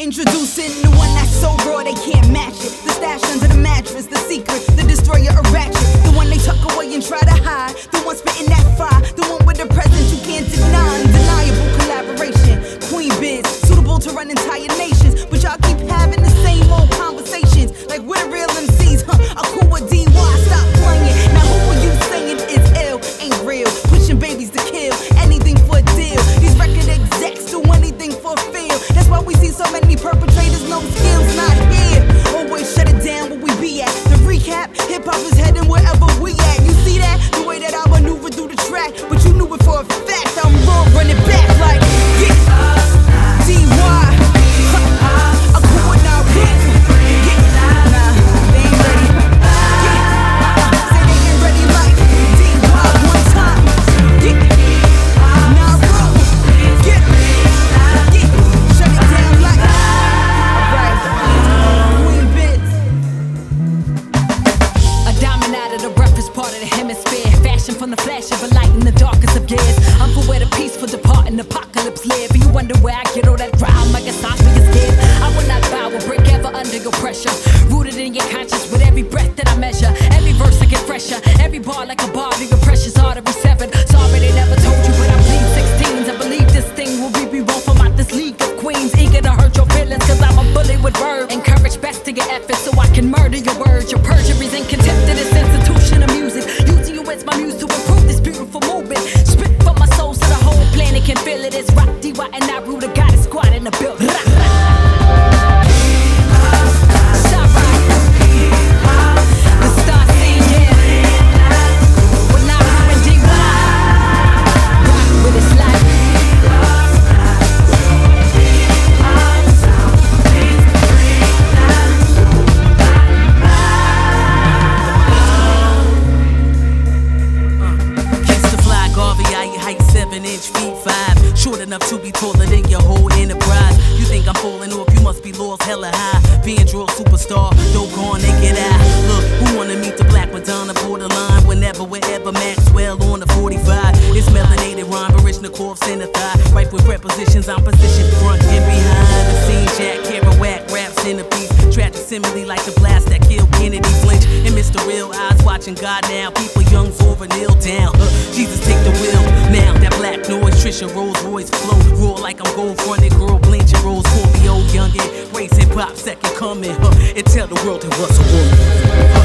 Introducing the one that's so raw they can't match it. The stash under the mattress, the secret, the destroyer of ratchet. The one they tuck away and try to hide. The one spitting that fire. The one with the presence you can't deny. Undeniable collaboration. Queen biz, suitable to run entire nations. But y'all keep having the same old conversations. Like we're the real MCs, I cool with DY, stop playing. Now who are you saying is ill? Ain't real. Pushing babies to kill. Anything for a deal. These record execs do anything for a feel. That's why we see so many perpetrators, no skills, not here. Always shut it down where we be at. The recap, hip-hop is heading wherever we at. You see that? The way that I maneuver through the track. But you knew it for a fact. I'm raw, running back like, yeah. DY. I'm cool with now, yeah. Nah, they ain't ready. Yeah. Say they ain't ready like DY one time. Yeah. Nah, bro. Yeah. Yeah. Shut it down like. Alright. Queen Biz. A diamond out of the roughest part of the hemisphere. Fashion from the flash of a light in the darkest of years. I'm for where the peaceful departing apocalypse live. You wonder where I get all that rhyme, I guess I speak as dead. I will not bow or break ever under your pressure. Rooted in your conscience with every breath that I measure. Every verse I get fresher. Every bar like a bar, your precious artery severed. Sorry they never told you, but I bleed 16s. I believe this thing will be wrong from out this league of queens. Eager to hurt your feelings, cause I'm a bully with verb. Encourage best to your efforts so I can murder your words. Your perjuries and contempt to this institution of music. Using you as my muse to improve this beautiful movement. Spit from my soul so the whole planet can feel it. It's rock, DY, and I rule the goddess squad in the building. Short enough to be taller than your whole enterprise. You think I'm falling off, you must be lost hella high. Being draw superstar, don't go on naked eye. Look, who wanna meet the Black Madonna borderline? Whenever, wherever, Maxwell on the 45. It's melanated rhyme, Baryshnikov's in the thigh. Right with prepositions, I'm positioned front and behind the scene. Jack Kerouac raps in a piece. Tragic simile like the blast that killed Kennedy Flinch. And Mr. Real Eyes watching God now. People young over kneel down. Jesus take the wheel now. That black noise, Trisha Rolls Royce flow. Roar like I'm gold fronted, girl Blanche and Rose. Scorpio youngin', race hip hop second coming. And tell the world it was a woman.